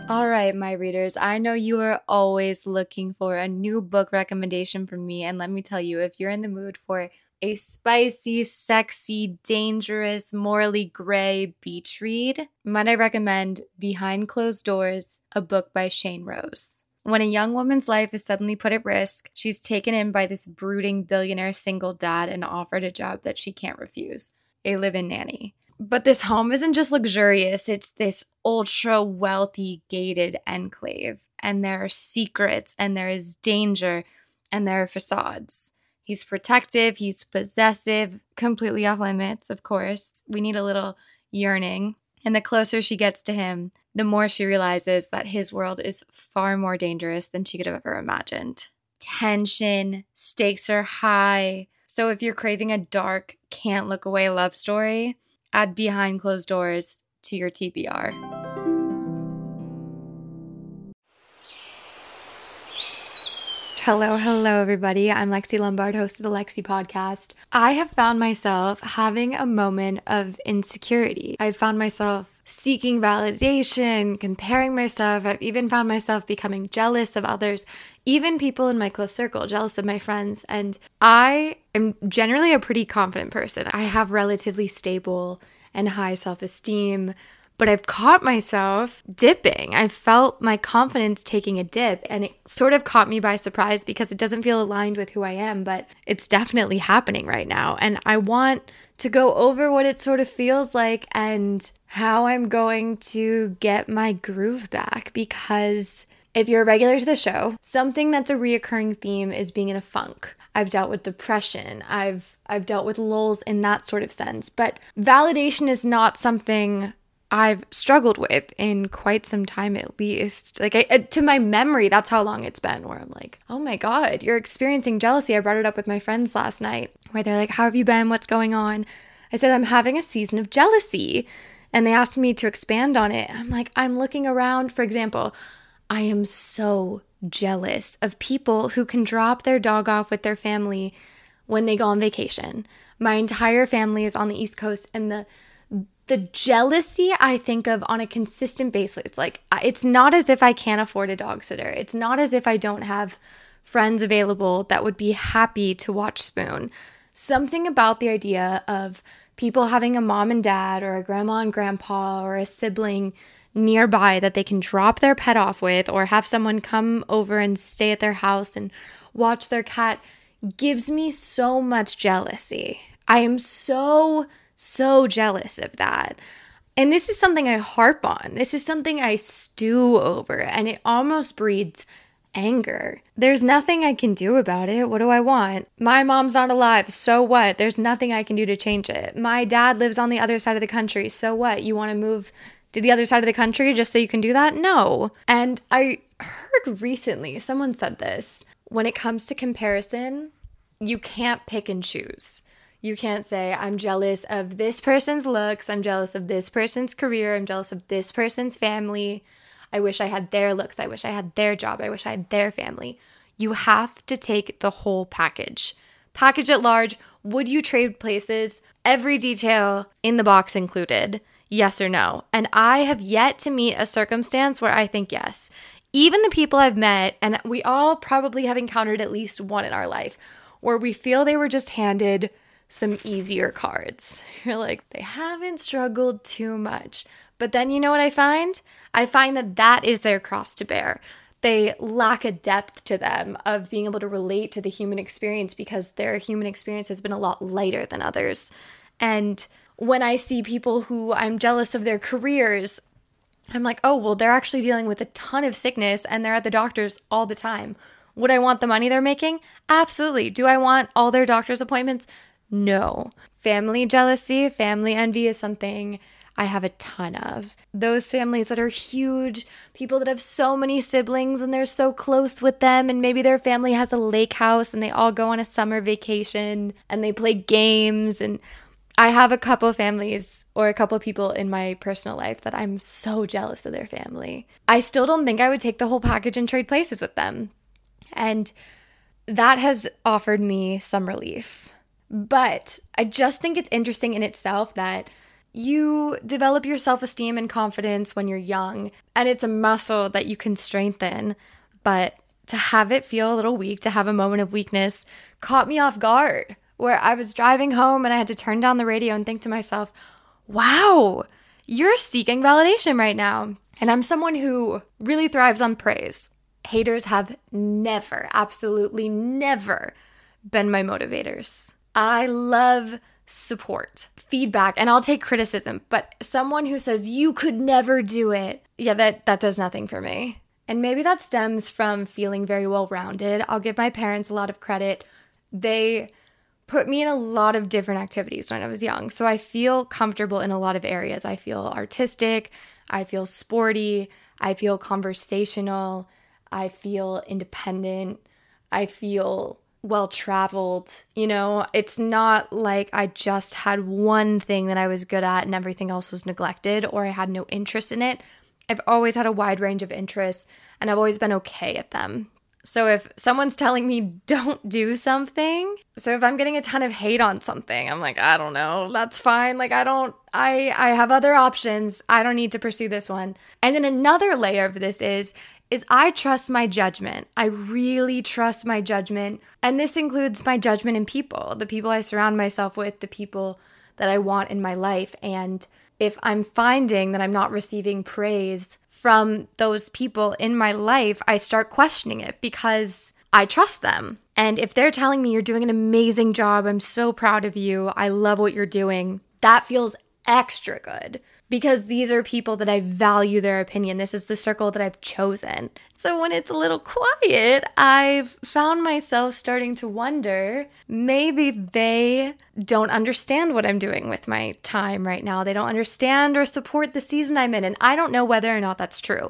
All right, my readers, I know you are always looking for a new book recommendation from me. And let me tell you, if you're in the mood for a spicy, sexy, dangerous, morally gray beach read, might I recommend Behind Closed Doors, a book by Shane Rose. When a young woman's life is suddenly put at risk, she's taken in by this brooding billionaire single dad and offered a job that she can't refuse, a live-in nanny. But this home isn't just luxurious, it's this ultra wealthy gated enclave. And there are secrets, and there is danger, and there are facades. He's protective, he's possessive, completely off limits, of course. We need a little yearning. And the closer she gets to him, the more she realizes that his world is far more dangerous than she could have ever imagined. Tension, stakes are high. So if you're craving a dark, can't look away love story, add Behind Closed Doors to your TBR. Hello, everybody. I'm Lexi Lombard, host of the Lexi Podcast. I have found myself having a moment of insecurity. I've found myself seeking validation, comparing myself. I've even found myself becoming jealous of others, even people in my close circle, jealous of my friends. And I am generally a pretty confident person. I have relatively stable and high self-esteem, but I've caught myself dipping. I felt my confidence taking a dip, and it sort of caught me by surprise because it doesn't feel aligned with who I am, but it's definitely happening right now. And I want to go over what it sort of feels like and how I'm going to get my groove back, because if you're a regular to the show, something that's a reoccurring theme is being in a funk. I've dealt with depression. I've dealt with lulls in that sort of sense, but validation is not something I've struggled with in quite some time, at least. Like, to my memory, that's how long it's been, where I'm like, oh my God, you're experiencing jealousy. I brought it up with my friends last night, where they're like, how have you been? What's going on? I said, I'm having a season of jealousy. And they asked me to expand on it. I'm like, I'm looking around, for example, I am so jealous of people who can drop their dog off with their family when they go on vacation. My entire family is on the East Coast, and the jealousy I think of on a consistent basis. Like, it's not as if I can't afford a dog sitter. It's not as if I don't have friends available that would be happy to watch Spoon. Something about the idea of people having a mom and dad or a grandma and grandpa or a sibling nearby that they can drop their pet off with, or have someone come over and stay at their house and watch their cat, gives me so much jealousy. I am so jealous of that. And this is something I harp on. This is something I stew over, and it almost breeds anger. There's nothing I can do about it. What do I want? My mom's not alive. So what? There's nothing I can do to change it. My dad lives on the other side of the country. So what? You want to move to the other side of the country just so you can do that? No. And I heard recently, someone said this, when it comes to comparison, you can't pick and choose. You can't say, I'm jealous of this person's looks, I'm jealous of this person's career, I'm jealous of this person's family. I wish I had their looks, I wish I had their job, I wish I had their family. You have to take the whole package. Package at large. Would you trade places? Every detail in the box included. Yes or no? And I have yet to meet a circumstance where I think yes. Even the people I've met, and we all probably have encountered at least one in our life, where we feel they were just handed some easier cards. You're like, they haven't struggled too much. But then you know what I find? I find that that is their cross to bear. They lack a depth to them of being able to relate to the human experience, because their human experience has been a lot lighter than others. And when I see people who I'm jealous of their careers, I'm like, oh, well, they're actually dealing with a ton of sickness and they're at the doctor's all the time. Would I want the money they're making? Absolutely. Do I want all their doctor's appointments? No. Family jealousy, family envy is something I have a ton of. Those families that are huge, people that have so many siblings and they're so close with them, and maybe their family has a lake house and they all go on a summer vacation and they play games. And I have a couple families or a couple people in my personal life that I'm so jealous of their family. I still don't think I would take the whole package and trade places with them. And that has offered me some relief. But I just think it's interesting in itself that You develop your self-esteem and confidence when you're young, and it's a muscle that you can strengthen. But to have it feel a little weak, to have a moment of weakness, caught me off guard, where I was driving home and I had to turn down the radio and think to myself, wow, you're seeking validation right now. And I'm someone who really thrives on praise. Haters have never, absolutely never been my motivators. I love support, feedback, and I'll take criticism, but someone who says you could never do it, yeah, that does nothing for me. And maybe that stems from feeling very well-rounded. I'll give my parents a lot of credit. They put me in a lot of different activities when I was young, so I feel comfortable in a lot of areas. I feel artistic, I feel sporty, I feel conversational, I feel independent, I feel well-traveled. It's not like I just had one thing that I was good at and everything else was neglected, or I had no interest in it. I've always had a wide range of interests, and I've always been okay at them. So if someone's telling me don't do something, so if I'm getting a ton of hate on something, I'm like, I don't know, that's fine. Like, I have other options. I don't need to pursue this one. And then another layer of this is I trust my judgment. I really trust my judgment. And this includes my judgment in people, the people I surround myself with, the people that I want in my life. And if I'm finding that I'm not receiving praise from those people in my life, I start questioning it because I trust them. And if they're telling me you're doing an amazing job, I'm so proud of you, I love what you're doing, that feels extra good because these are people that I value their opinion. This is the circle that I've chosen. So when it's a little quiet, I've found myself starting to wonder, maybe they don't understand what I'm doing with my time right now. They don't understand or support the season I'm in. And I don't know whether or not that's true.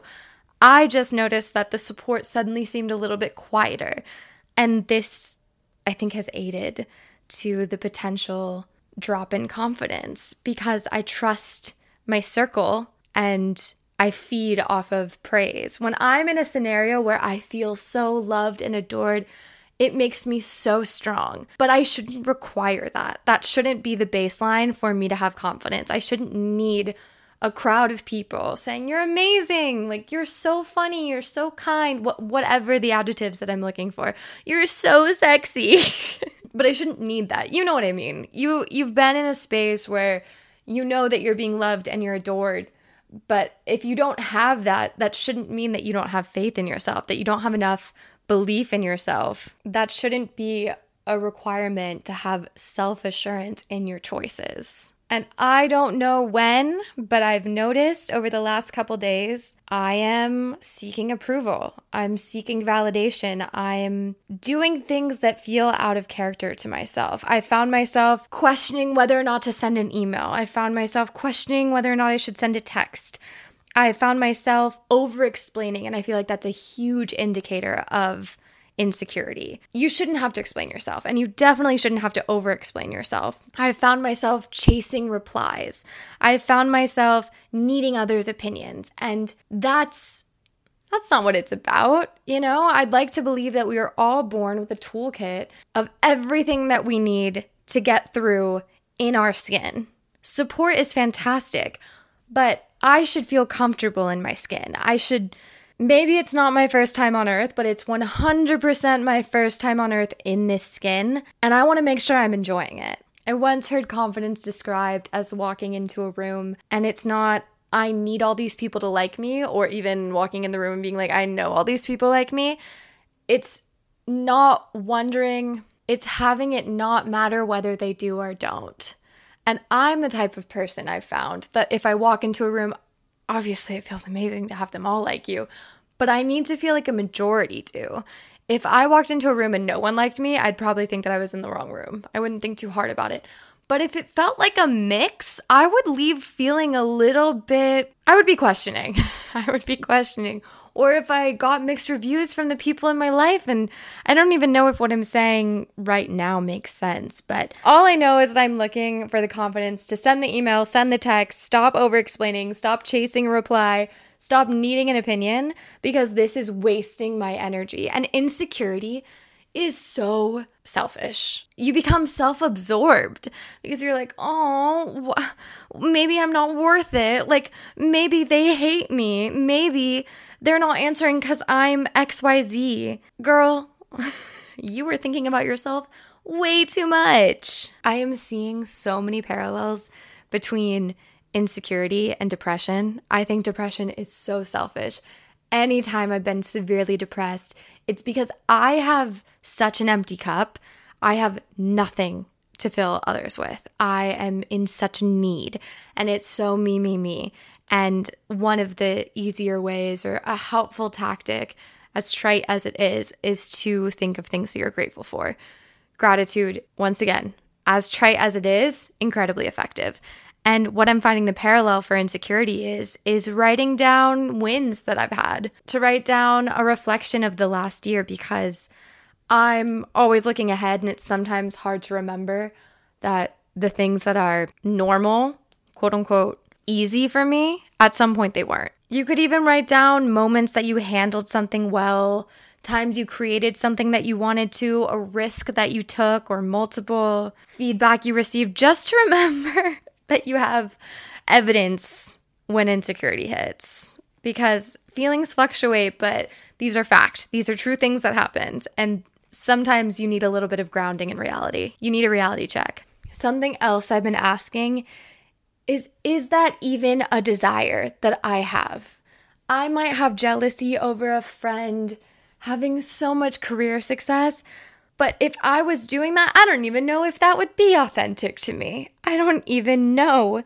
I just noticed that the support suddenly seemed a little bit quieter. And this, I think, has aided to the potential drop in confidence because I trust my circle and I feed off of praise. When I'm in a scenario where I feel so loved and adored, it makes me so strong. But I shouldn't require that. That shouldn't be the baseline for me to have confidence. I shouldn't need a crowd of people saying, you're amazing, like you're so funny, you're so kind, whatever the adjectives that I'm looking for. You're so sexy. But I shouldn't need that. You know what I mean? You've been in a space where you know that you're being loved and you're adored. But if you don't have that, that shouldn't mean that you don't have faith in yourself, that you don't have enough belief in yourself. That shouldn't be a requirement to have self-assurance in your choices. And I don't know when, but I've noticed over the last couple days, I am seeking approval. I'm seeking validation. I'm doing things that feel out of character to myself. I found myself questioning whether or not to send an email. I found myself questioning whether or not I should send a text. I found myself over-explaining, and I feel like that's a huge indicator of insecurity. You shouldn't have to explain yourself, and you definitely shouldn't have to over-explain yourself. I found myself chasing replies. I found myself needing others' opinions, and that's not what it's about. I'd like to believe that we are all born with a toolkit of everything that we need to get through in our skin. Support is fantastic, but I should feel comfortable in my skin. Maybe it's not my first time on earth, but it's 100% my first time on earth in this skin, and I want to make sure I'm enjoying it. I once heard confidence described as walking into a room, and it's not, I need all these people to like me, or even walking in the room and being like, I know all these people like me. It's not wondering, it's having it not matter whether they do or don't. And I'm the type of person I've found that if I walk into a room, obviously it feels amazing to have them all like you, but I need to feel like a majority do. If I walked into a room and no one liked me, I'd probably think that I was in the wrong room. I wouldn't think too hard about it. But if it felt like a mix, I would leave feeling a little bit, I would be questioning. Or if I got mixed reviews from the people in my life, and I don't even know if what I'm saying right now makes sense, but all I know is that I'm looking for the confidence to send the email, send the text, stop over-explaining, stop chasing a reply, stop needing an opinion, because this is wasting my energy. And insecurity is so selfish. You become self-absorbed because you're like, oh, maybe I'm not worth it. Like, maybe they hate me. Maybe they're not answering because I'm XYZ. Girl, you were thinking about yourself way too much. I am seeing so many parallels between insecurity and depression. I think depression is so selfish. Anytime I've been severely depressed, it's because I have such an empty cup. I have nothing to fill others with. I am in such need, and it's so me. And one of the easier ways, or a helpful tactic, as trite as it is to think of things that you're grateful for. Gratitude, once again, as trite as it is, incredibly effective. And what I'm finding the parallel for insecurity is writing down wins that I've had, to write down a reflection of the last year, because I'm always looking ahead, and it's sometimes hard to remember that the things that are normal, quote unquote, easy for me, at some point they weren't. You could even write down moments that you handled something well, times you created something that you wanted to, a risk that you took, or multiple feedback you received, just to remember that you have evidence when insecurity hits. Because feelings fluctuate, but these are fact. These are true things that happened. And sometimes you need a little bit of grounding in reality. You need a reality check. Something else I've been asking is that even a desire that I have? I might have jealousy over a friend having so much career success, but if I was doing that, I don't even know if that would be authentic to me. I don't even know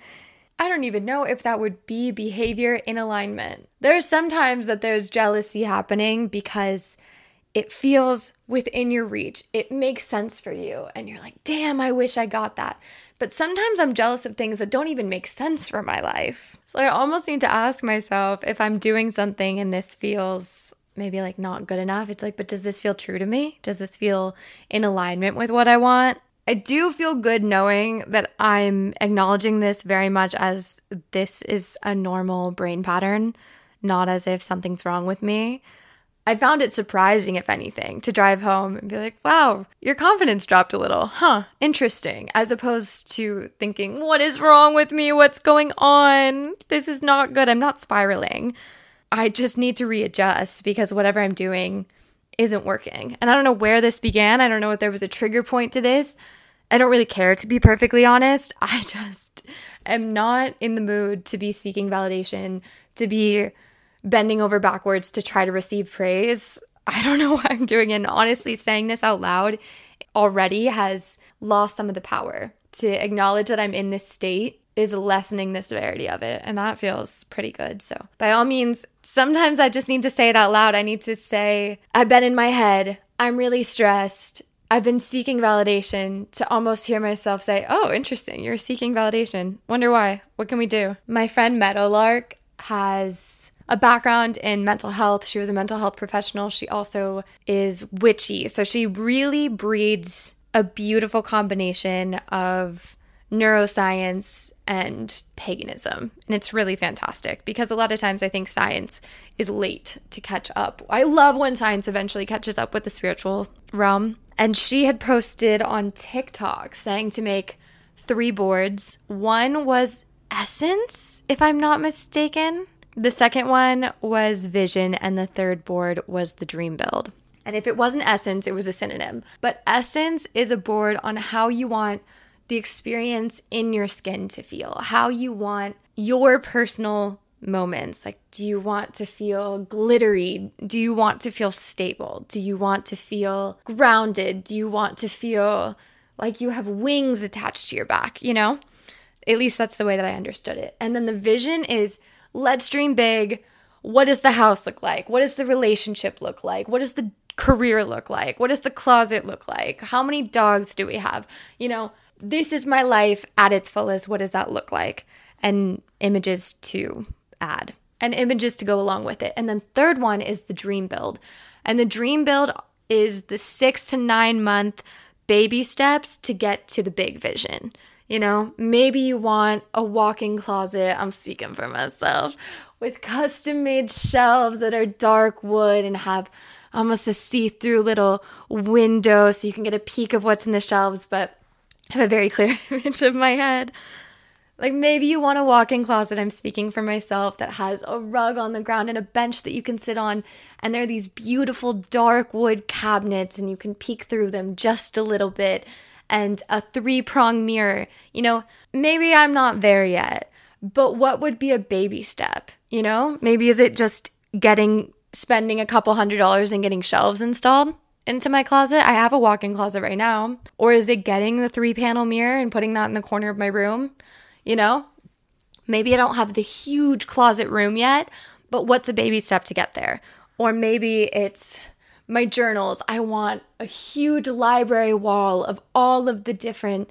if that would be behavior in alignment. There's sometimes that there's jealousy happening because it feels within your reach. It makes sense for you. And you're like, damn, I wish I got that. But sometimes I'm jealous of things that don't even make sense for my life. So I almost need to ask myself, if I'm doing something and this feels maybe like not good enough, it's like, but does this feel true to me? Does this feel in alignment with what I want? I do feel good knowing that I'm acknowledging this very much as this is a normal brain pattern, not as if something's wrong with me. I found it surprising, if anything, to drive home and be like, wow, your confidence dropped a little. Huh, interesting. As opposed to thinking, what is wrong with me? What's going on? This is not good. I'm not spiraling. I just need to readjust because whatever I'm doing isn't working. And I don't know where this began. I don't know if there was a trigger point to this. I don't really care, to be perfectly honest. I just am not in the mood to be seeking validation, to be bending over backwards to try to receive praise. I don't know why I'm doing it. And honestly, saying this out loud already has lost some of the power. To acknowledge that I'm in this state is lessening the severity of it. And that feels pretty good. So by all means, sometimes I just need to say it out loud. I need to say, I've been in my head. I'm really stressed. I've been seeking validation, to almost hear myself say, oh, interesting. You're seeking validation. Wonder why. What can we do? My friend Meadowlark has a background in mental health. She was a mental health professional. She also is witchy. So she really breeds a beautiful combination of neuroscience and paganism. And it's really fantastic because a lot of times I think science is late to catch up. I love when science eventually catches up with the spiritual realm. And she had posted on TikTok saying to make 3 boards. One was essence, if I'm not mistaken. The second one was vision, and the third board was the dream build. And if it wasn't essence, it was a synonym. But essence is a board on how you want the experience in your skin to feel, how you want your personal moments. Like, do you want to feel glittery? Do you want to feel stable? Do you want to feel grounded? Do you want to feel like you have wings attached to your back, you know? At least that's the way that I understood it. And then the vision is, let's dream big. What does the house look like? What does the relationship look like? What does the career look like? What does the closet look like? How many dogs do we have? You know, this is my life at its fullest. What does that look like? And images to add and images to go along with it. And then third one is the dream build. And the dream build is the 6 to 9 month baby steps to get to the big vision. You know, maybe you want a walk-in closet, I'm speaking for myself, with custom-made shelves that are dark wood and have almost a see-through little window so you can get a peek of what's in the shelves, but I have a very clear image of my head. Like maybe you want a walk-in closet, I'm speaking for myself, that has a rug on the ground and a bench that you can sit on. And there are these beautiful dark wood cabinets and you can peek through them just a little bit. And a 3-prong mirror. Maybe I'm not there yet, but what would be a baby step? Maybe is it just spending a couple $100s and getting shelves installed into my closet? I have a walk-in closet right now. Or is it getting the 3-panel mirror and putting that in the corner of my room? Maybe I don't have the huge closet room yet, but what's a baby step to get there? Or maybe it's my journals. I want a huge library wall of all of the different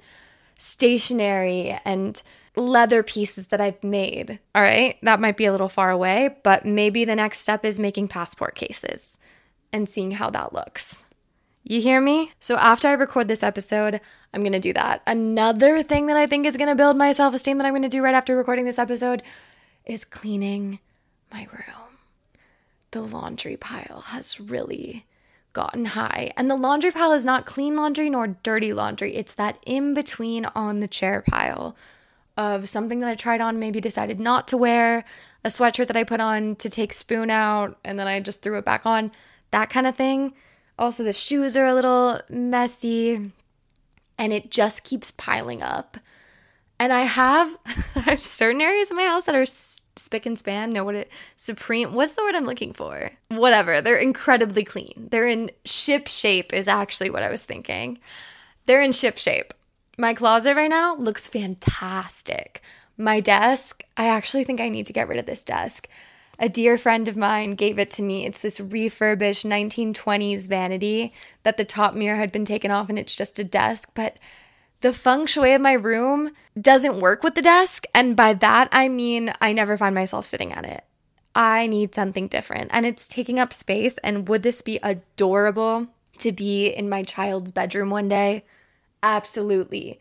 stationery and leather pieces that I've made. All right, that might be a little far away, but maybe the next step is making passport cases and seeing how that looks. You hear me? So after I record this episode, I'm going to do that. Another thing that I think is going to build my self-esteem that I'm going to do right after recording this episode is cleaning my room. The laundry pile has really gotten high. And the laundry pile is not clean laundry nor dirty laundry. It's that in-between on the chair pile of something that I tried on, maybe decided not to wear, a sweatshirt that I put on to take spoon out, and then I just threw it back on, that kind of thing. Also, the shoes are a little messy, and it just keeps piling up. And I have certain areas of my house that are spick and span. What's the word I'm looking for? Whatever. They're incredibly clean. They're in ship shape is actually what I was thinking. They're in ship shape. My closet right now looks fantastic. My desk, I actually think I need to get rid of this desk. A dear friend of mine gave it to me. It's this refurbished 1920s vanity that the top mirror had been taken off and it's just a desk. But the feng shui of my room doesn't work with the desk. And by that, I mean I never find myself sitting at it. I need something different. And it's taking up space. And would this be adorable to be in my child's bedroom one day? Absolutely.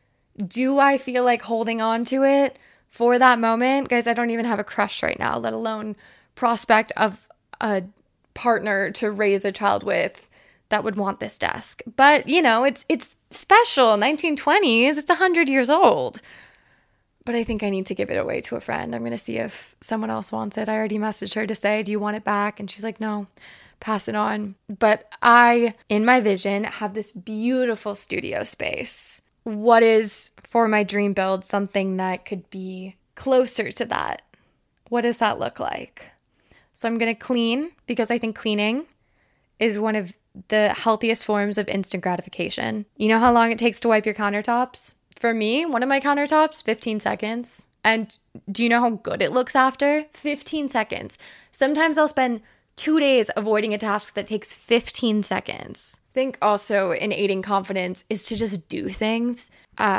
Do I feel like holding on to it for that moment? Guys, I don't even have a crush right now, let alone prospect of a partner to raise a child with that would want this desk. But, it's special. 1920s, it's 100 years old. But I think I need to give it away to a friend. I'm going to see if someone else wants it. I already messaged her to say, do you want it back? And she's like, no, pass it on. But I, in my vision, have this beautiful studio space. What is, for my dream build, something that could be closer to that? What does that look like? So I'm going to clean because I think cleaning is one of the healthiest forms of instant gratification. You know how long it takes to wipe your countertops? For me, one of my countertops, 15 seconds. And do you know how good it looks after? 15 seconds. Sometimes I'll spend 2 days avoiding a task that takes 15 seconds. I think also in aiding confidence is to just do things.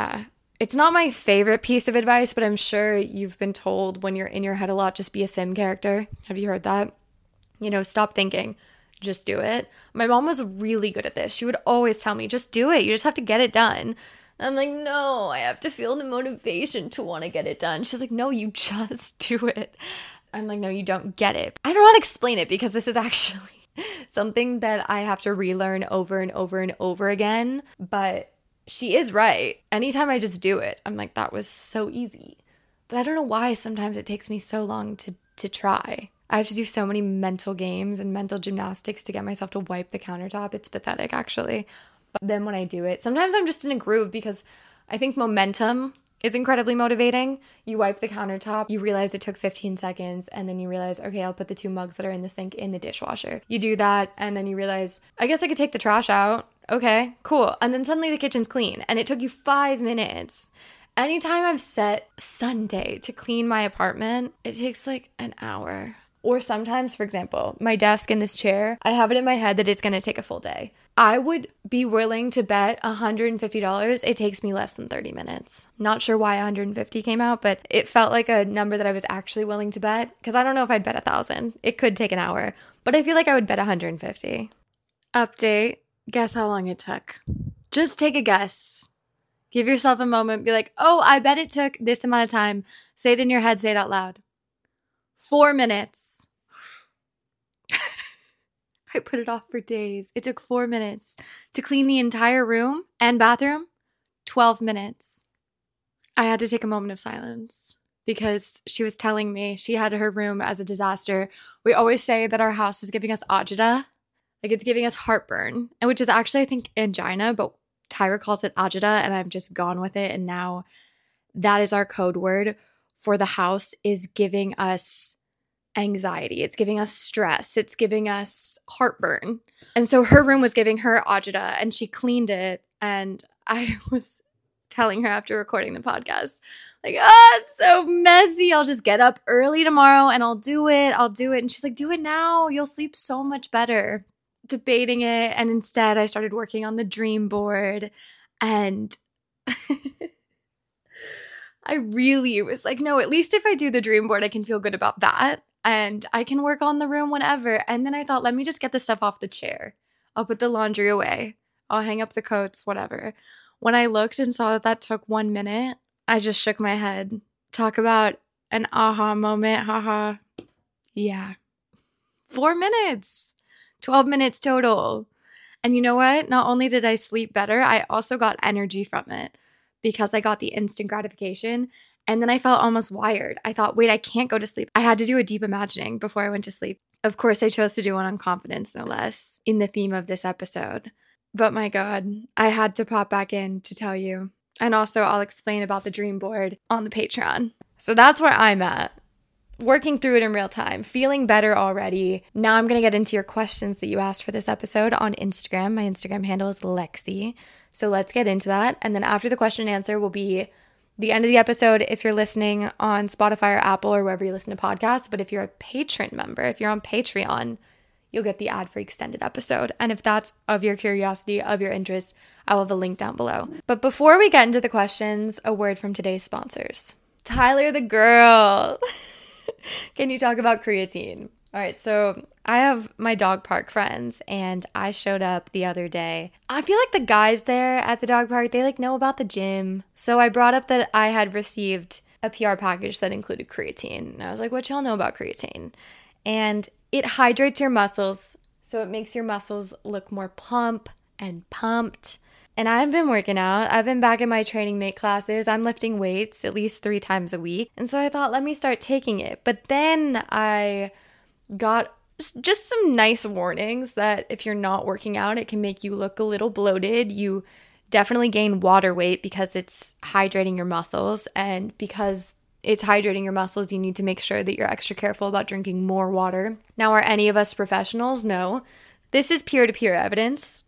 It's not my favorite piece of advice, but I'm sure you've been told when you're in your head a lot, just be a sim character. Have you heard that? Stop thinking, just do it. My mom was really good at this. She would always tell me, just do it. You just have to get it done. And I'm like, no, I have to feel the motivation to want to get it done. She's like, no, you just do it. I'm like, no, you don't get it. I don't want to explain it because this is actually something that I have to relearn over and over and over again. But she is right. Anytime I just do it, I'm like, that was so easy. But I don't know why sometimes it takes me so long to try. I have to do so many mental games and mental gymnastics to get myself to wipe the countertop. It's pathetic, actually. But then when I do it, sometimes I'm just in a groove because I think momentum is incredibly motivating. You wipe the countertop, you realize it took 15 seconds, and then you realize, okay, I'll put the 2 mugs that are in the sink in the dishwasher. You do that, and then you realize, I guess I could take the trash out. Okay, cool. And then suddenly the kitchen's clean, and it took you 5 minutes. Anytime I've set Sunday to clean my apartment, it takes like an hour. Or sometimes, for example, my desk and this chair, I have it in my head that it's going to take a full day. I would be willing to bet $150 it takes me less than 30 minutes. Not sure why 150 came out, but it felt like a number that I was actually willing to bet because I don't know if I'd bet 1,000. It could take an hour, but I feel like I would bet 150. Update. Guess how long it took. Just take a guess. Give yourself a moment. Be like, oh, I bet it took this amount of time. Say it in your head. Say it out loud. 4 minutes. I put it off for days. It took 4 minutes to clean the entire room and bathroom, 12 minutes. I had to take a moment of silence because she was telling me she had her room as a disaster. We always say that our house is giving us agita, like it's giving us heartburn, and which is actually, I think, angina, but Tyra calls it agita, and I've just gone with it. And now that is our code word for the house is giving us anxiety. It's giving us stress. It's giving us heartburn. And so her room was giving her agita, and she cleaned it. And I was telling her after recording the podcast, like, it's so messy. I'll just get up early tomorrow and I'll do it. And she's like, do it now. You'll sleep so much better. Debating it. And instead I started working on the dream board, and I really was like, no, at least if I do the dream board, I can feel good about that. And I can work on the room whenever. And then I thought, let me just get the stuff off the chair. I'll put the laundry away. I'll hang up the coats, whatever. When I looked and saw that took 1 minute, I just shook my head. Talk about an aha moment. Haha. Yeah. 4 minutes. 12 minutes total. And you know what? Not only did I sleep better, I also got energy from it because I got the instant gratification. And then I felt almost wired. I thought, wait, I can't go to sleep. I had to do a deep imagining before I went to sleep. Of course, I chose to do one on confidence, no less, in the theme of this episode. But my God, I had to pop back in to tell you. And also, I'll explain about the dream board on the Patreon. So that's where I'm at. Working through it in real time, feeling better already. Now I'm going to get into your questions that you asked for this episode on Instagram. My Instagram handle is Lexi. So let's get into that. And then after the question and answer will be the end of the episode if you're listening on Spotify or Apple or wherever you listen to podcasts. But if you're a patron member, if you're on Patreon, you'll get the ad-free extended episode. And if that's of your curiosity, of your interest, I will have a link down below. But before we get into the questions, a word from today's sponsors. Tyler the girl. Can you talk about creatine? All right, so I have my dog park friends, and I showed up the other day. I feel like the guys there at the dog park, they know about the gym. So I brought up that I had received a PR package that included creatine. And I was like, what y'all know about creatine? And it hydrates your muscles, so it makes your muscles look more plump and pumped. And I've been working out. I've been back in my training mate classes. I'm lifting weights at least 3 times a week. And so I thought, let me start taking it. But then I got just some nice warnings that if you're not working out, it can make you look a little bloated. You definitely gain water weight because it's hydrating your muscles. And because it's hydrating your muscles, you need to make sure that you're extra careful about drinking more water. Now, are any of us professionals? No. This is peer-to-peer evidence.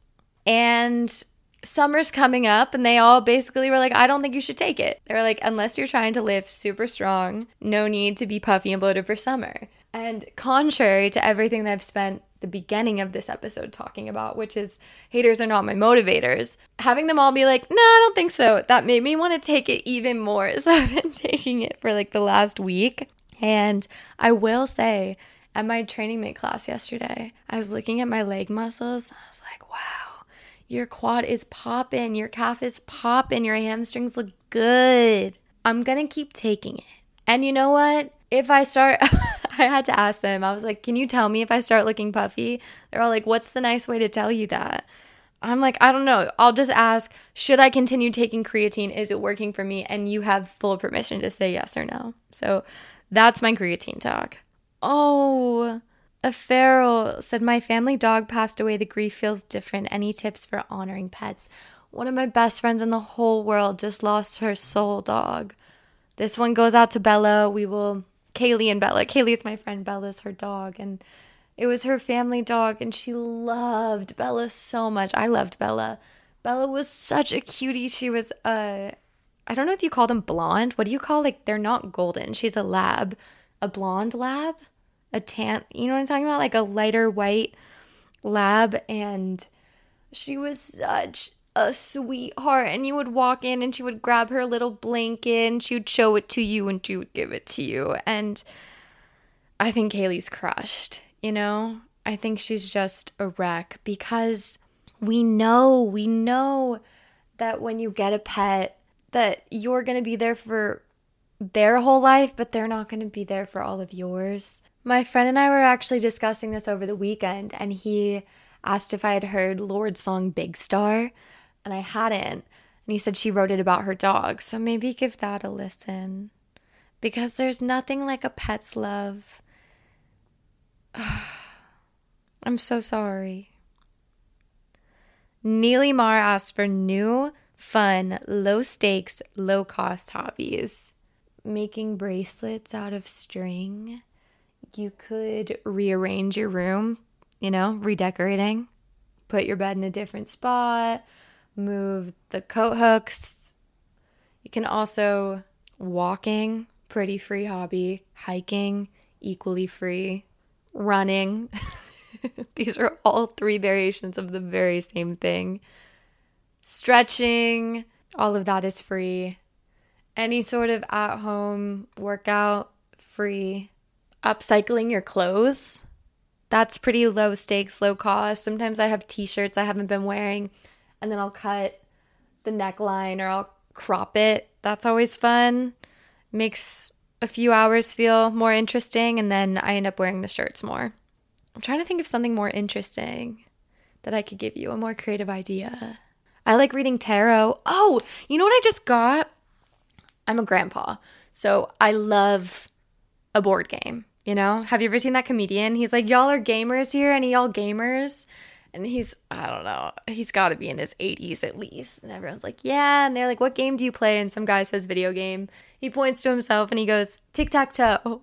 And summer's coming up, and they all basically were like, I don't think you should take it. They were like, unless you're trying to lift super strong, no need to be puffy and bloated for summer. And contrary to everything that I've spent the beginning of this episode talking about, which is haters are not my motivators, having them all be like, no, I don't think so, that made me want to take it even more. So I've been taking it for the last week. And I will say, at my training mate class yesterday, I was looking at my leg muscles. I was like, wow. Your quad is popping, your calf is popping, your hamstrings look good. I'm gonna keep taking it. And you know what? If I start, I had to ask them, I was like, can you tell me if I start looking puffy? They're all like, what's the nice way to tell you that? I'm like, I don't know. I'll just ask, should I continue taking creatine? Is it working for me? And you have full permission to say yes or no. So that's my creatine talk. Oh, a feral said, my family dog passed away. The grief feels different. Any tips for honoring pets? One of my best friends in the whole world just lost her soul dog. This one goes out to Bella. Kaylee and Bella. Kaylee is my friend. Bella's her dog. And it was her family dog. And she loved Bella so much. I loved Bella. Bella was such a cutie. She was I don't know if you call them blonde. What do you call, they're not golden. She's a lab. A blonde lab? A tan, you know what I'm talking about? A lighter white lab. And she was such a sweetheart. And you would walk in and she would grab her little blanket and she would show it to you and she would give it to you. And I think Kaylee's crushed, I think she's just a wreck because we know that when you get a pet that you're going to be there for their whole life, but they're not going to be there for all of yours. My friend and I were actually discussing this over the weekend, and he asked if I had heard Lord's song Big Star, and I hadn't. And he said she wrote it about her dog, so maybe give that a listen. Because there's nothing like a pet's love. I'm so sorry. Neely Mar asked for new, fun, low stakes, low cost hobbies. Making bracelets out of string. You could rearrange your room, redecorating. Put your bed in a different spot. Move the coat hooks. You can also walking, pretty free hobby. Hiking, equally free. Running. These are all 3 variations of the very same thing. Stretching, all of that is free. Any sort of at-home workout, free. Upcycling your clothes, that's pretty low stakes, low cost. Sometimes I have t-shirts I haven't been wearing, and then I'll cut the neckline or I'll crop it. That's always fun. Makes a few hours feel more interesting, and then I end up wearing the shirts more. I'm trying to think of something more interesting that I could give you, a more creative idea. I like reading tarot. Oh, you know what I just got? I'm a grandpa, so I love a board game, Have you ever seen that comedian? He's like, y'all are gamers here? Any y'all gamers? And I don't know, he's got to be in his 80s at least. And everyone's like, yeah. And they're like, what game do you play? And some guy says video game. He points to himself and he goes, tic-tac-toe.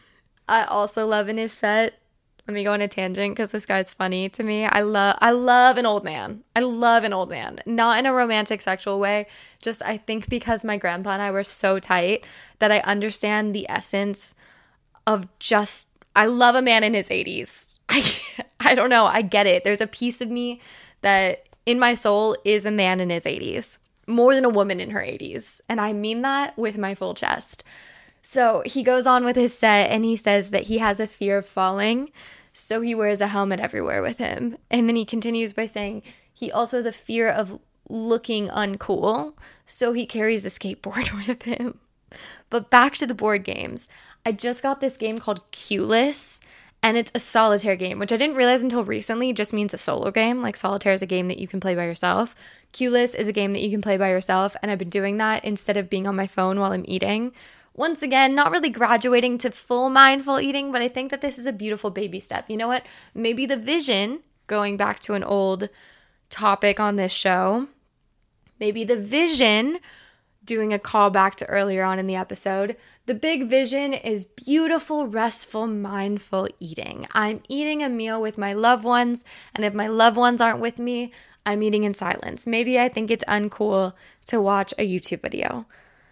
I also love in his set. Let me go on a tangent because this guy's funny to me. I love an old man. I love an old man. Not in a romantic, sexual way. Just I think because my grandpa and I were so tight that I understand the essence of I love a man in his 80s. I don't know. I get it. There's a piece of me that in my soul is a man in his 80s. More than a woman in her 80s. And I mean that with my full chest. So he goes on with his set and he says that he has a fear of falling. So he wears a helmet everywhere with him. And then he continues by saying he also has a fear of looking uncool. So he carries a skateboard with him. But back to the board games. I just got this game called Cueless, and it's a solitaire game, which I didn't realize until recently just means a solo game. Like solitaire is a game that you can play by yourself. Cueless is a game that you can play by yourself, and I've been doing that instead of being on my phone while I'm eating. Once again, not really graduating to full mindful eating, but I think that this is a beautiful baby step. You know what? Maybe the vision, going back to an old topic on this show, maybe the vision, doing a callback to earlier on in the episode, the big vision is beautiful, restful, mindful eating. I'm eating a meal with my loved ones, and if my loved ones aren't with me, I'm eating in silence. Maybe I think it's uncool to watch a YouTube video.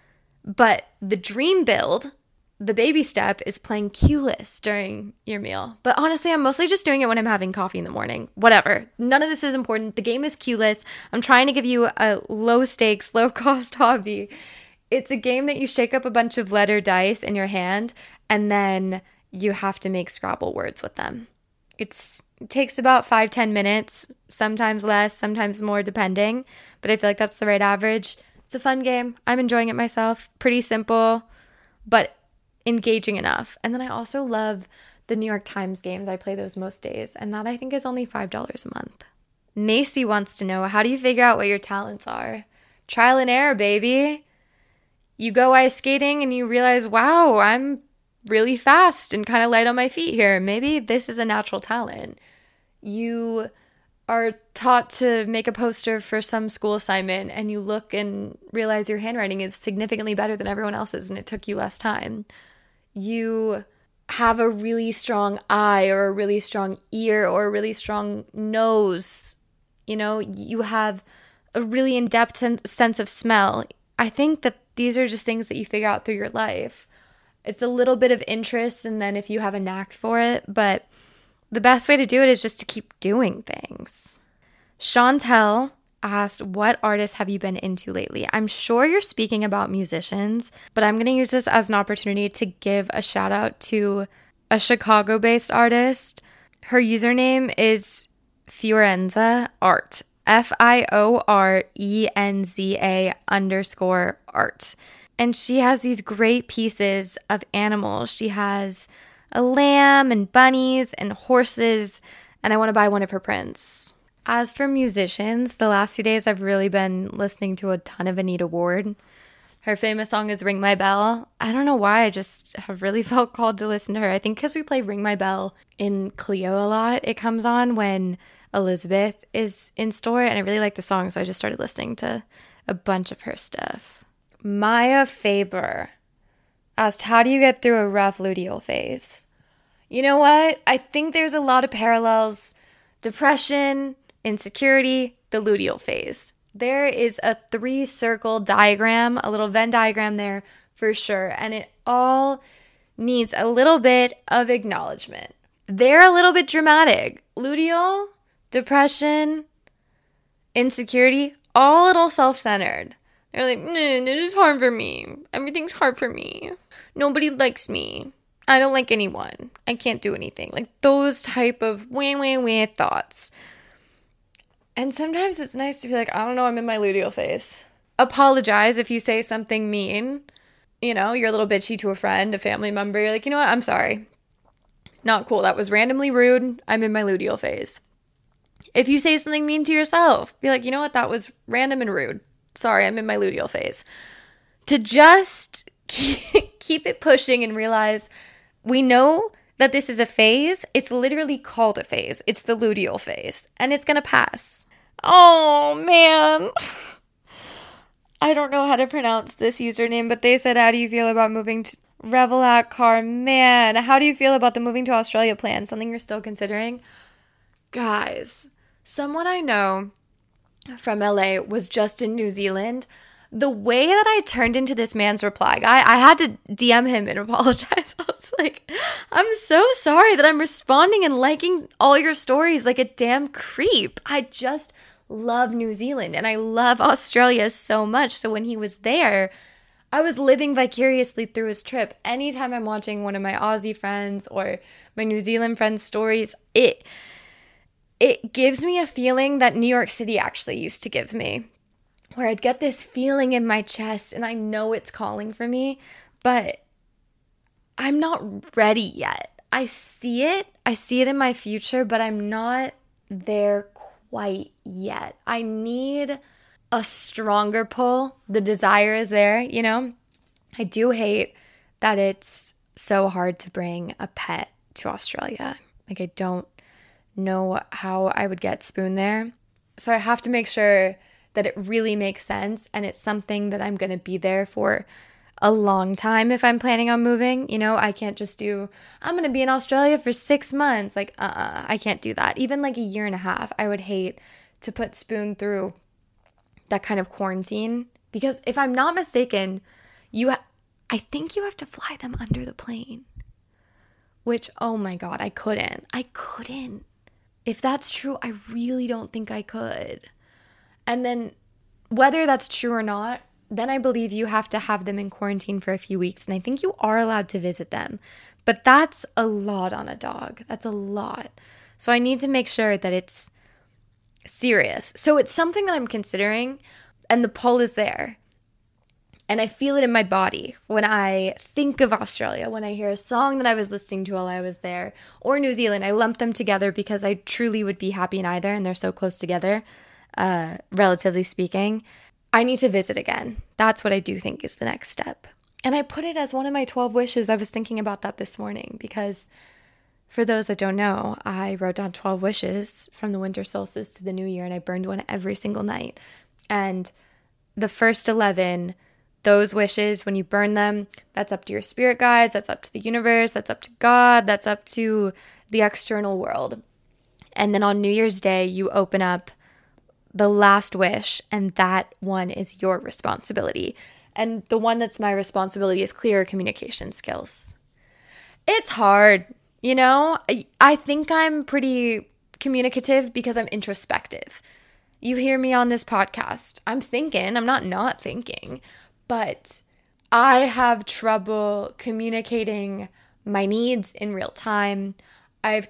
But the dream build, the baby step, is playing Cueless during your meal. But honestly, I'm mostly just doing it when I'm having coffee in the morning. Whatever. None of this is important. The game is Cueless. I'm trying to give you a low stakes, low cost hobby. It's a game that you shake up a bunch of letter dice in your hand, and then you have to make Scrabble words with them. It takes about 5-10 minutes, sometimes less, sometimes more, depending. But I feel like that's the right average. It's a fun game. I'm enjoying it myself. Pretty simple, but engaging enough. And then I also love the New York Times games. I play those most days, and that I think is only $5 a month. Macy wants to know, how do you figure out what your talents are? Trial and error, baby. You go ice skating and you realize, wow, I'm really fast and kind of light on my feet here. Maybe this is a natural talent. You are taught to make a poster for some school assignment and you look and realize your handwriting is significantly better than everyone else's and it took you less time. You have a really strong eye or a really strong ear or a really strong nose. You have a really in-depth sense of smell. I think that these are just things that you figure out through your life. It's a little bit of interest, and then if you have a knack for it, but the best way to do it is just to keep doing things. Chantel asked, what artists have you been into lately? I'm sure you're speaking about musicians, but I'm going to use this as an opportunity to give a shout out to a Chicago-based artist. Her username is Fiorenza Art. FIORENZA_art. And she has these great pieces of animals. She has a lamb and bunnies and horses, and I want to buy one of her prints. As for musicians, the last few days I've really been listening to a ton of Anita Ward. Her famous song is Ring My Bell. I don't know why, I just have really felt called to listen to her. I think because we play Ring My Bell in Cleo a lot. It comes on when Elizabeth is in store, and I really like the song, so I just started listening to a bunch of her stuff. Maya Faber asked, how do you get through a rough luteal phase? You know what? I think there's a lot of parallels. Depression, insecurity, the luteal phase. There is a 3-circle diagram, a little Venn diagram there for sure. And it all needs a little bit of acknowledgement. They're a little bit dramatic. Luteal, depression, insecurity, all a little self-centered. They're like, no, this is hard for me. Everything's hard for me. Nobody likes me. I don't like anyone. I can't do anything. Like those type of wah thoughts. And sometimes it's nice to be like, I don't know, I'm in my luteal phase. Apologize if you say something mean. You know, you're a little bitchy to a friend, a family member. You're like, you know what, I'm sorry. Not cool. That was randomly rude. I'm in my luteal phase. If you say something mean to yourself, be like, you know what, that was random and rude. Sorry, I'm in my luteal phase. To just keep it pushing and realize we know that this is a phase. It's literally called a phase. It's the luteal phase. And it's going to pass. Oh, man. I don't know how to pronounce this username, but they said, how do you feel about moving to Revelat Car? Man, how do you feel about the moving to Australia plan? Something you're still considering? Guys, someone I know from LA was just in New Zealand. The way that I turned into this man's reply, I had to DM him and apologize. I was like, I'm so sorry that I'm responding and liking all your stories like a damn creep. I just love New Zealand and I love Australia so much. So when he was there, I was living vicariously through his trip. Anytime I'm watching one of my Aussie friends or my New Zealand friends' stories, it gives me a feeling that New York City actually used to give me, where I'd get this feeling in my chest and I know it's calling for me, but I'm not ready yet. I see it in my future, but I'm not there quite yet. I need a stronger pull. The desire is there, you know? I do hate that it's so hard to bring a pet to Australia. Like, I don't know how I would get Spoon there. So I have to make sure that it really makes sense and it's something that I'm going to be there for a long time if I'm planning on moving. You know, I can't just do, I'm going to be in Australia for 6 months. Like, I can't do that. Even like a year and a half. I would hate to put Spoon through that kind of quarantine because if I'm not mistaken, I think you have to fly them under the plane, which, oh my God, I couldn't. If that's true, I really don't think I could. And then whether that's true or not, then I believe you have to have them in quarantine for a few weeks. And I think you are allowed to visit them. But that's a lot on a dog. That's a lot. So I need to make sure that it's serious. So it's something that I'm considering and the pull is there. And I feel it in my body when I think of Australia, when I hear a song that I was listening to while I was there, or New Zealand. I lump them together because I truly would be happy in either, and they're so close together, relatively speaking. I need to visit again. That's what I do think is the next step. And I put it as one of my 12 wishes. I was thinking about that this morning because for those that don't know, I wrote down 12 wishes from the winter solstice to the new year, and I burned one every single night. And the first 11, those wishes, when you burn them, that's up to your spirit guides, that's up to the universe, that's up to God, that's up to the external world. And then on New Year's Day, you open up the last wish, and that one is your responsibility. And the one that's my responsibility is clear communication skills. It's hard, you know? I think I'm pretty communicative because I'm introspective. You hear me on this podcast. I'm thinking, I'm not thinking, but I have trouble communicating my needs in real time. I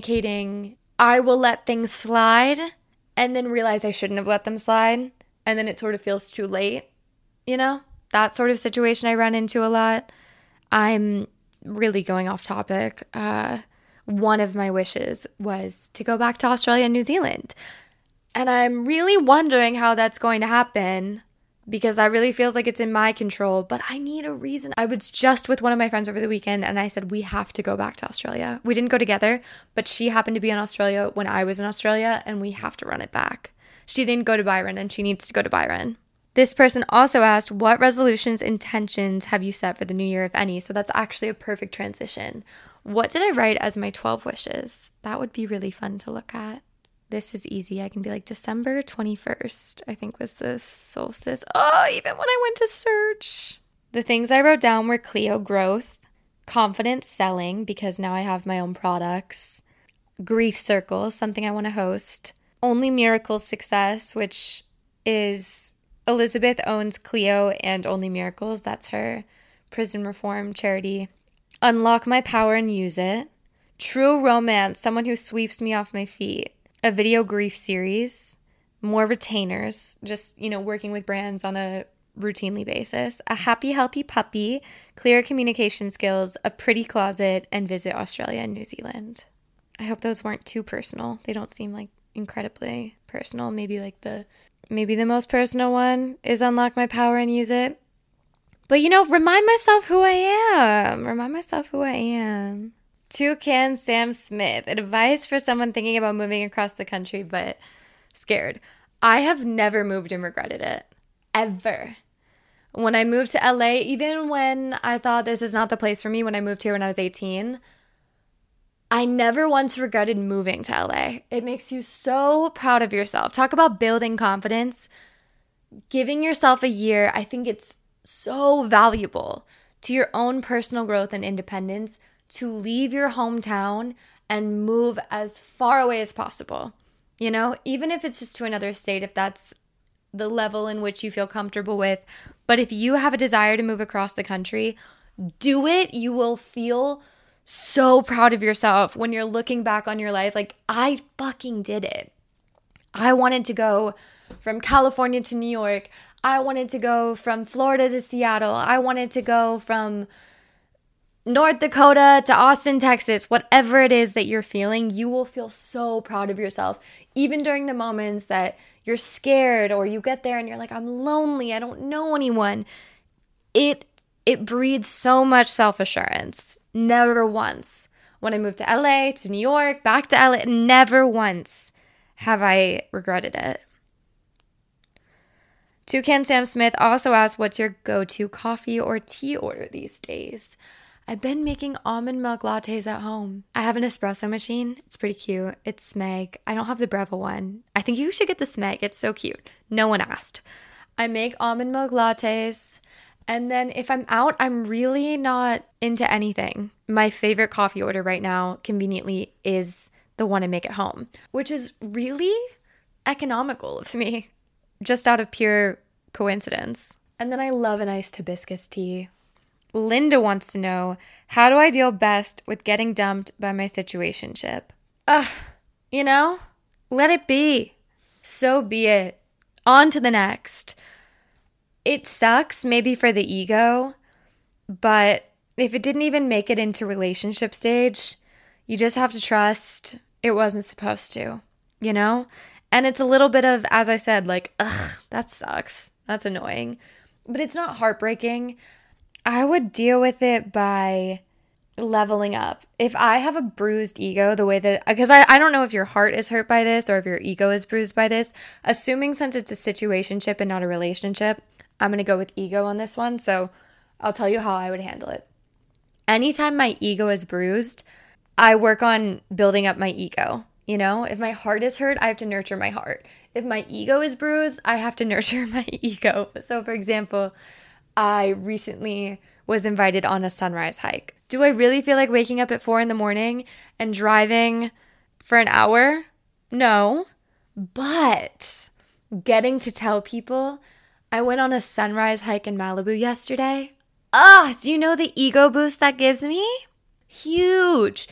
will let things slide and then realize I shouldn't have let them slide. And then it sort of feels too late, you know? That sort of situation I run into a lot. I'm really going off topic, one of my wishes was to go back to Australia and New Zealand. And I'm really wondering how that's going to happen because that really feels like it's in my control, but I need a reason. I was just with one of my friends over the weekend and I said, we have to go back to Australia. We didn't go together, but she happened to be in Australia when I was in Australia and we have to run it back. She didn't go to Byron and she needs to go to Byron. This person also asked, what resolutions, intentions have you set for the new year, if any? So that's actually a perfect transition. What did I write as my 12 wishes? That would be really fun to look at. This is easy. I can be like December 21st, I think was the solstice. Oh, even when I went to search. The things I wrote down were Clio growth, confidence selling, because now I have my own products, grief circles, something I want to host, Only Miracles success, which is Elizabeth owns Clio and Only Miracles. That's her prison reform charity. Unlock my power and use it. True romance, someone who sweeps me off my feet. A video grief series. More retainers, just, working with brands on a routinely basis. A happy, healthy puppy. Clear communication skills. A pretty closet. And visit Australia and New Zealand. I hope those weren't too personal. They don't seem like incredibly personal. Maybe the most personal one is unlock my power and use it. But, remind myself who I am. Toucan Sam Smith. Advice for someone thinking about moving across the country but scared. I have never moved and regretted it. Ever. When I moved to LA, even when I thought this is not the place for me when I moved here when I was 18, I never once regretted moving to LA. It makes you so proud of yourself. Talk about building confidence. Giving yourself a year, I think it's so valuable to your own personal growth and independence to leave your hometown and move as far away as possible. Even if it's just to another state, if that's the level in which you feel comfortable with. But if you have a desire to move across the country, do it. You will feel so proud of yourself when you're looking back on your life. Like, I fucking did it. I wanted to go from California to New York. I wanted to go from Florida to Seattle. I wanted to go from North Dakota to Austin, Texas. Whatever it is that you're feeling, you will feel so proud of yourself. Even during the moments that you're scared or you get there and you're like, I'm lonely, I don't know anyone. It breeds so much self-assurance. Never once. When I moved to LA, to New York, back to LA, never once have I regretted it. Toucan Sam Smith also asked, what's your go-to coffee or tea order these days? I've been making almond milk lattes at home. I have an espresso machine. It's pretty cute. It's Smeg. I don't have the Breville one. I think you should get the Smeg. It's so cute. No one asked. I make almond milk lattes. And then if I'm out, I'm really not into anything. My favorite coffee order right now, conveniently, is the one I make at home, which is really economical of me, just out of pure coincidence. And then I love a nice hibiscus tea. Linda wants to know, how do I deal best with getting dumped by my situationship? Let it be. So be it. On to the next. It sucks maybe for the ego, but if it didn't even make it into relationship stage, you just have to trust it wasn't supposed to, And it's a little bit of, as I said, like, that sucks. That's annoying. But it's not heartbreaking. I would deal with it by leveling up. If I have a bruised ego, because I don't know if your heart is hurt by this or if your ego is bruised by this, assuming since it's a situationship and not a relationship, I'm going to go with ego on this one. So I'll tell you how I would handle it. Anytime my ego is bruised, I work on building up my ego. If my heart is hurt, I have to nurture my heart. If my ego is bruised, I have to nurture my ego. So for example, I recently was invited on a sunrise hike. Do I really feel like waking up at 4 a.m. and driving for an hour? No. But getting to tell people I went on a sunrise hike in Malibu yesterday. Do you know the ego boost that gives me? Huge.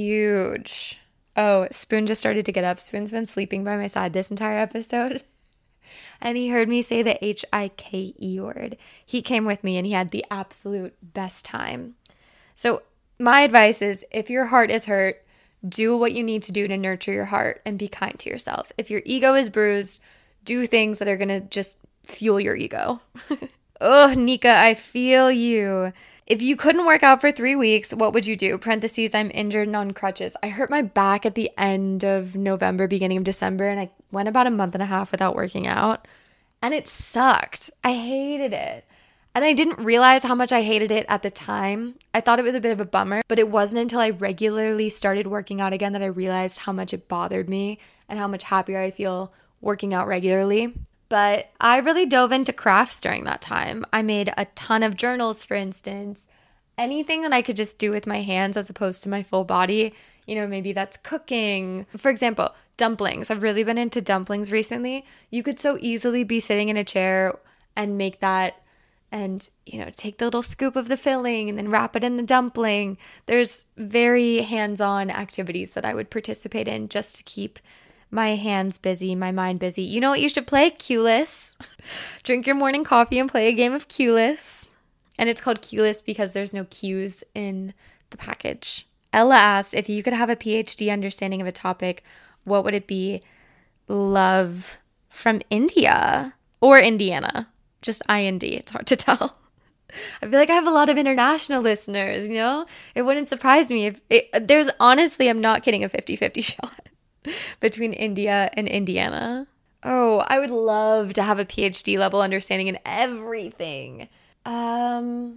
Oh, Spoon just started to get up. Spoon's been sleeping by my side this entire episode. And he heard me say the H-I-K-E word. He came with me and he had the absolute best time. So My advice is if your heart is hurt, do what you need to do to nurture your heart and be kind to yourself. If your ego is bruised, do things that are going to just fuel your ego. Oh, Nika, I feel you. If you couldn't work out for 3 weeks, what would you do? Parentheses, I'm injured and on crutches. I hurt my back at the end of November, beginning of December, and I went about a month and a half without working out. And it sucked. I hated it. And I didn't realize how much I hated it at the time. I thought it was a bit of a bummer, but it wasn't until I regularly started working out again that I realized how much it bothered me and how much happier I feel working out regularly. But I really dove into crafts during that time. I made a ton of journals, for instance. Anything that I could just do with my hands as opposed to my full body. You know, maybe that's cooking. For example, dumplings. I've really been into dumplings recently. You could so easily be sitting in a chair and make that and, you know, take the little scoop of the filling and then wrap it in the dumpling. There's very hands-on activities that I would participate in just to keep my hands busy, my mind busy. You know what you should play? Q-less. Drink your morning coffee and play a game of Q-less. And it's called Q-less because there's no Q's in the package. Ella asked, if you could have a PhD understanding of a topic, what would it be? Love from India or Indiana. Just IND. It's hard to tell. I feel like I have a lot of international listeners, you know? It wouldn't surprise me if there's honestly, I'm not kidding, a 50-50 shot between India and Indiana. Oh, I would love to have a PhD level understanding in everything. My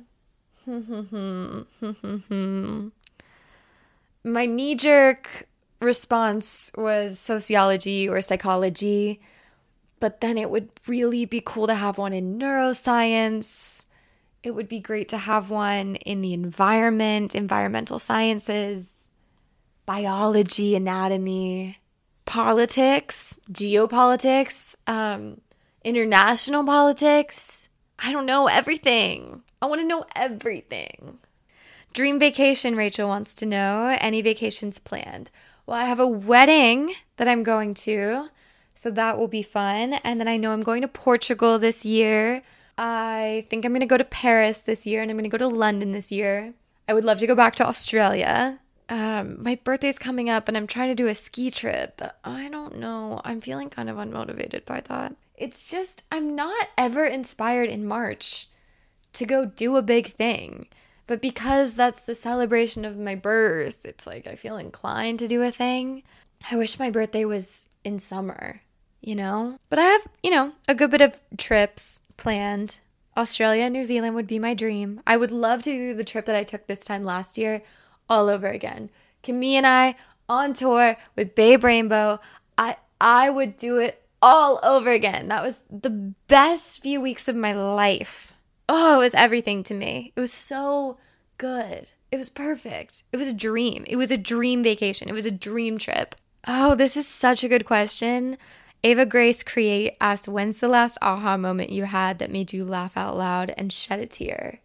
knee-jerk response was sociology or psychology, but then it would really be cool to have one in neuroscience. It would be great to have one in the environment, environmental sciences, biology, anatomy, politics, geopolitics, international politics. I don't know, everything. I want to know everything. Dream vacation, Rachel wants to know. Any vacations planned? Well, I have a wedding that I'm going to, so that will be fun. And then I know I'm going to Portugal this year. I think I'm going to go to Paris this year, and I'm going to go to London this year. I would love to go back to Australia. My birthday's coming up, and I'm trying to do a ski trip, but I don't know. I'm feeling kind of unmotivated by that. It's just, I'm not ever inspired in March to go do a big thing. But because that's the celebration of my birth, it's like I feel inclined to do a thing. I wish my birthday was in summer, you know? But I have, you know, a good bit of trips planned. Australia and New Zealand would be my dream. I would love to do the trip that I took this time last year all over again. Camille and I on tour with Babe Rainbow. I would do it all over again. That was the best few weeks of my life. Oh, it was everything to me. It was so good. It was perfect. It was a dream. It was a dream vacation. It was a dream trip. Oh, this is such a good question. Ava Grace Create asked, when's the last aha moment you had that made you laugh out loud and shed a tear?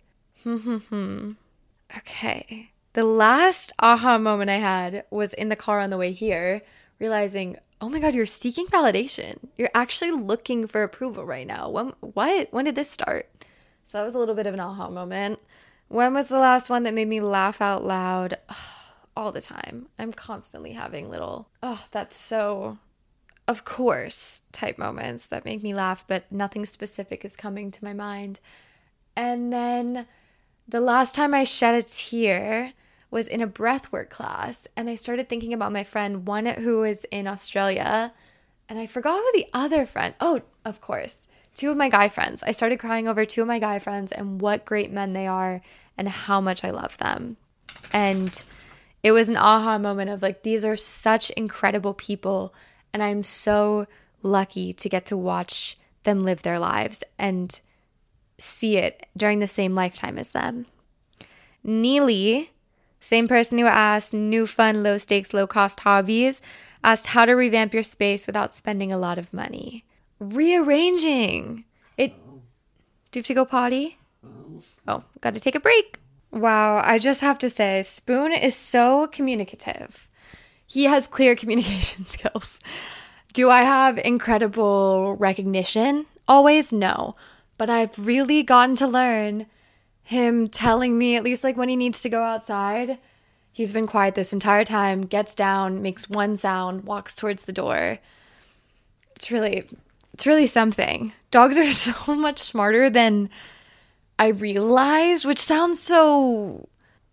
Okay. The last aha moment I had was in the car on the way here, realizing, oh my God, you're seeking validation. You're actually looking for approval right now. When did this start? So that was a little bit of an aha moment. When was the last one that made me laugh out loud? All the time. I'm constantly having little, that's so, of course, type moments that make me laugh, but nothing specific is coming to my mind. And then the last time I shed a tear was in a breathwork class, and I started thinking about my friend, one who was in Australia, and I forgot who the other friend, of course, 2 of my guy friends. I started crying over 2 of my guy friends and what great men they are and how much I love them. And it was an aha moment of like, these are such incredible people, and I'm so lucky to get to watch them live their lives and see it during the same lifetime as them. Neely, same person who asked new fun, low stakes, low cost hobbies, asked how to revamp your space without spending a lot of money. Rearranging it. Do you have to go potty? Oh, got to take a break. Wow, I just have to say, Spoon is so communicative. He has clear communication skills. Do I have incredible recognition? Always? No. But I've really gotten to learn him telling me, at least like when he needs to go outside, he's been quiet this entire time, gets down, makes one sound, walks towards the door. It's really something. Dogs are so much smarter than I realized, which sounds so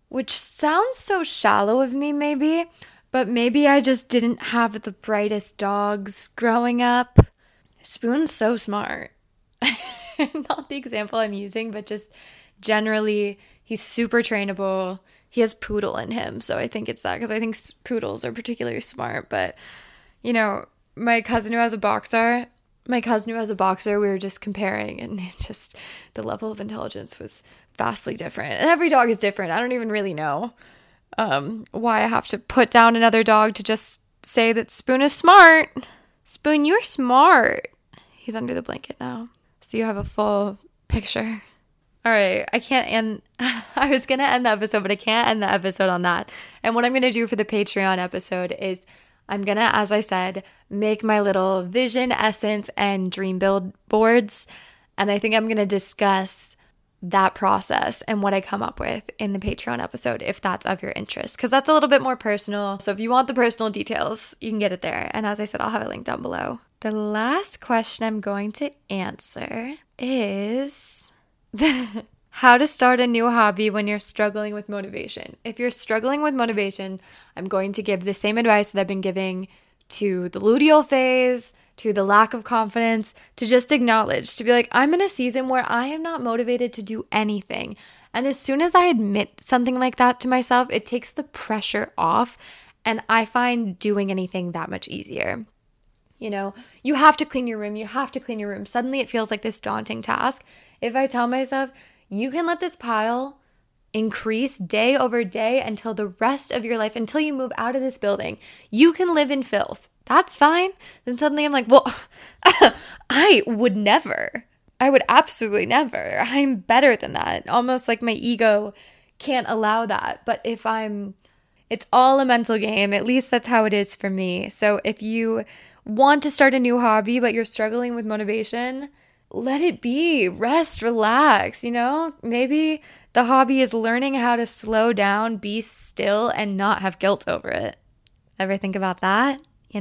shallow of me maybe, but maybe I just didn't have the brightest dogs growing up. Spoon's so smart. Not the example I'm using, but just generally, he's super trainable. He has poodle in him, so I think it's that, because I think poodles are particularly smart. But, my cousin who has a boxer, we were just comparing, and just the level of intelligence was vastly different. And every dog is different. I don't even really know why I have to put down another dog to just say that Spoon is smart. Spoon, you're smart. He's under the blanket now, so you have a full picture. All right, I was going to end the episode, but I can't end the episode on that. And what I'm going to do for the Patreon episode is I'm going to, as I said, make my little vision, essence, and dream build boards. And I think I'm going to discuss that process and what I come up with in the Patreon episode, if that's of your interest, because that's a little bit more personal. So if you want the personal details, you can get it there. And as I said, I'll have a link down below. The last question I'm going to answer is how to start a new hobby when you're struggling with motivation. If you're struggling with motivation, I'm going to give the same advice that I've been giving to the luteal phase, to the lack of confidence, to just acknowledge, to be like, I'm in a season where I am not motivated to do anything. And as soon as I admit something like that to myself, it takes the pressure off, and I find doing anything that much easier. You have to clean your room. Suddenly it feels like this daunting task. If I tell myself, you can let this pile increase day over day until the rest of your life, until you move out of this building, you can live in filth. That's fine. Then suddenly I'm like, well, I would never. I would absolutely never. I'm better than that. Almost like my ego can't allow that. But it's all a mental game. At least that's how it is for me. So if you want to start a new hobby, but you're struggling with motivation, let it be. Rest, relax, Maybe the hobby is learning how to slow down, be still, and not have guilt over it. Ever think about that?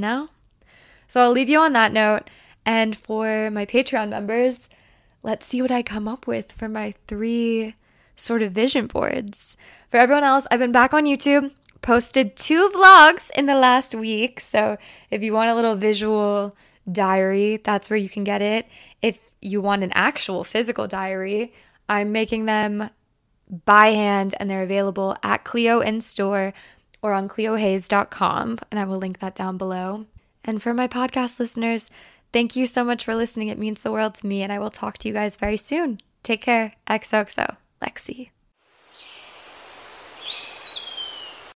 So I'll leave you on that note. And for my Patreon members, let's see what I come up with for my 3 sort of vision boards. For everyone else, I've been back on YouTube, posted 2 vlogs in the last week. So if you want a little visual diary, that's where you can get it. If you want an actual physical diary, I'm making them by hand, and they're available at Clio in store or on cleohayes.com, and I will link that down below. And for my podcast listeners, thank you so much for listening. It means the world to me, and I will talk to you guys very soon. Take care. XOXO. Lexi.